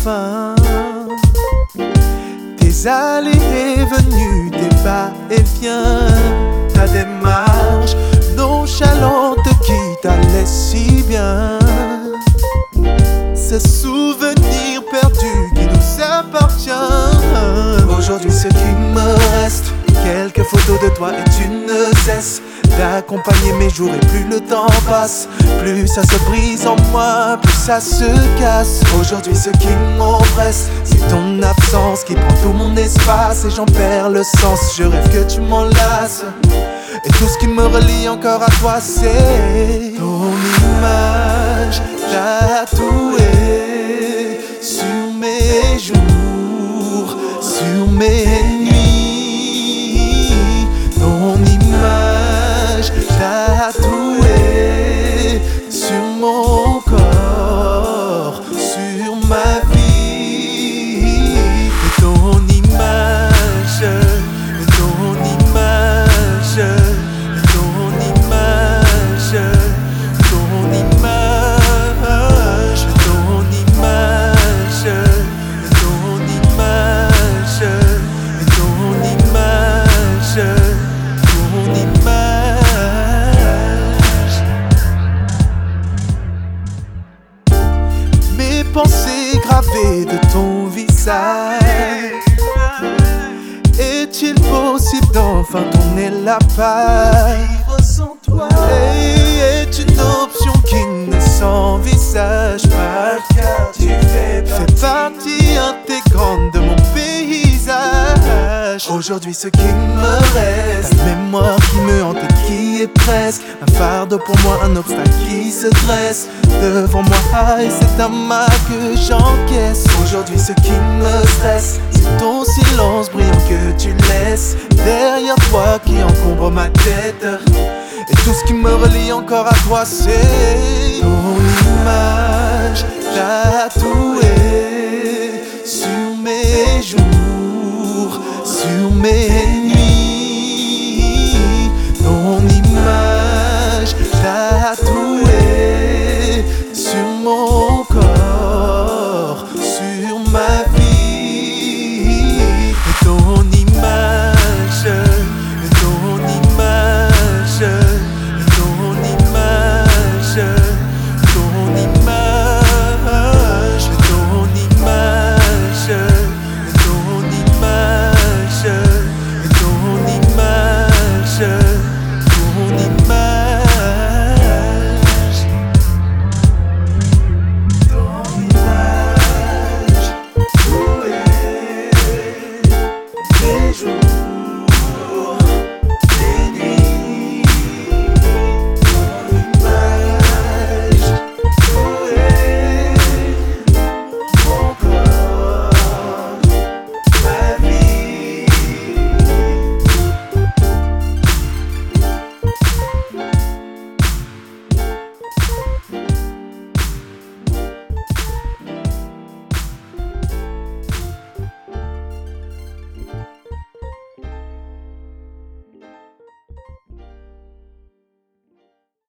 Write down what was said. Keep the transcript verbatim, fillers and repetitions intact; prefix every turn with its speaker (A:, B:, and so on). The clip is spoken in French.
A: fin. Tes allées et venues, tes va-et-vient, ta démarche nonchalante qui t'allait si bien. Ce souvenir perdu qui nous appartient. Aujourd'hui ce qui me reste, quelques photos de toi et tu ne cesses d'accompagner mes jours. Et plus le temps passe, plus ça se brise en moi, plus ça se casse. Aujourd'hui ce qui m'oppresse, c'est ton absence qui prend tout mon espace. Et j'en perds le sens, je rêve que tu m'enlaces. Et tout ce qui me relie encore à toi, c'est ton image tatouée sur mes jours, sur mes nuits. Ton image tatouée sur mon corps, sur ma vie. Et ton image, et ton image, et ton image, ton image, ton image, ton image, ton image, ton image. Mes pensées gravées de ton visage. Est-il possible d'enfin tourner la page? Sans toi est une option qui ne s'envisage pas, car tu fais partie, fais partie intégrante de mon paysage. Aujourd'hui ce qui me reste, ta mémoire qui me hante et qui est presque un fardeau pour moi, un obstacle qui se dresse devant moi, et c'est un mal que j'encaisse. Aujourd'hui ce qui me stresse, c'est ton silence brillant que tu laisses derrière toi qui encombre ma tête. Et tout ce qui me relie encore à toi, c'est ton image tatouée sur mes jours, sur mes nuits. Ton image tatouée sur mon corps, sur ma vie. Et ton image, et ton image, et ton image, ton image, et ton image, et ton image, et ton image, ton image, ton image, où est mes jours?